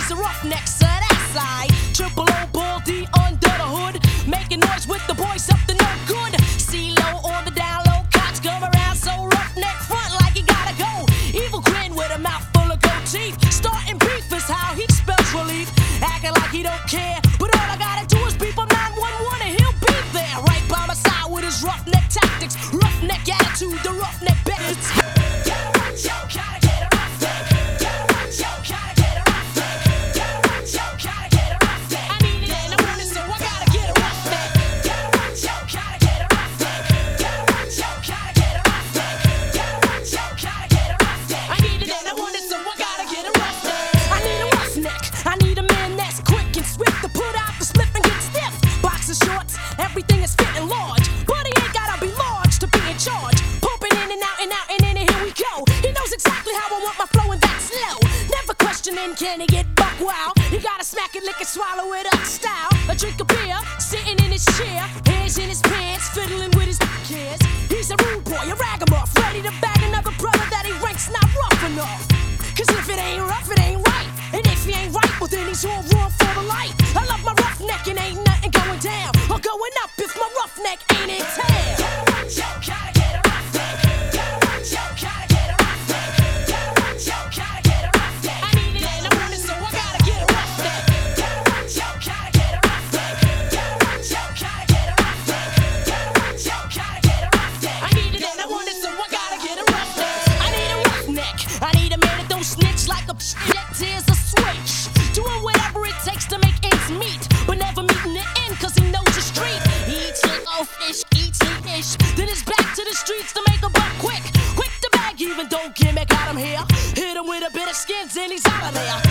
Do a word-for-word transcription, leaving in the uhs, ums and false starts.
a roughneck, so that's I. Triple O, Bull D under the hood, making noise with the boys up to no good. C-Lo on the down low, cops come around so roughneck front like he gotta go. Evil grin with a mouth full of gold teeth, starting beef is how he spells relief. Acting like he don't care, but all I gotta do is beep him nine one one and he'll be there, right by my side with his roughneck tactics, roughneck attitude, the roughneck benefits. Everything is fitting large, but he ain't gotta be large to be in charge. Pumping in and out and out and in and here we go. He knows exactly how I want my flow and that's slow. Never questioning, can he get buck wild? You gotta smack it, lick it, swallow it up style. A drink of beer, sitting in his chair, hands in his pants, fiddling with his kids. He's a rude boy, a ragamuff, ready to bag another brother that he ranks not rough enough. Cause if it ain't rough, it ain't right. And if he ain't right, well then he's all wrong for the light. I love my roughneck and ain't nothing going down or going up if my roughneck ain't in town. Gotta get a roughneck. Gotta get a roughneck. Gotta get a roughneck. I need it and I want it, so I gotta get a roughneck. Gotta get a roughneck. Gotta get a roughneck. Gotta get a roughneck. I need it and I want it, so I gotta get a roughneck. I need a roughneck. I need a man that don't snitch like a that tears a switch. Doing whatever it takes to make ends meet, but never meeting the end cause he knows the street. Eats like oh fish, eats like fish. Then it's back to the streets to make a buck quick. Quick to bag even, don't gimmick out him here. Hit him with a bit of skins and he's out of there.